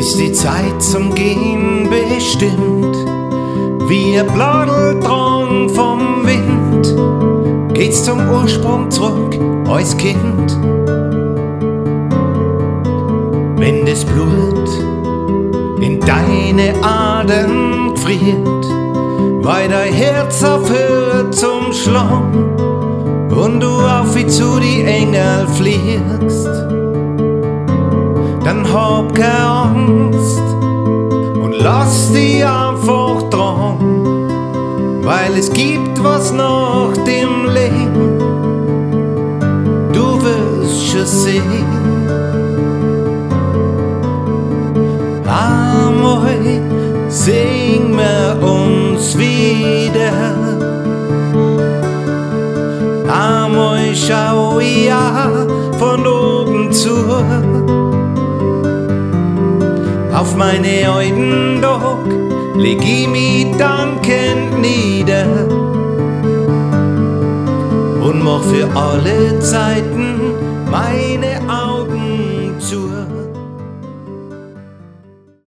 ist die Zeit zum Gehen bestimmt, wie ein Bladeldrang vom Wind, geht's zum Ursprung zurück als Kind. Wenn das Blut in deine Adern gefriert, weil dein Herz aufhört zum Schlag und du auf wie zu die Engel fliegst, dann hab keine Angst und lass dich einfach dran, weil es gibt was nach dem Leben, du wirst schon sehen. Einmal singen wir uns wieder, einmal schau ich auch von oben zu, auf meine alten Tag leg ich mich dankend nieder und mach für alle Zeiten meine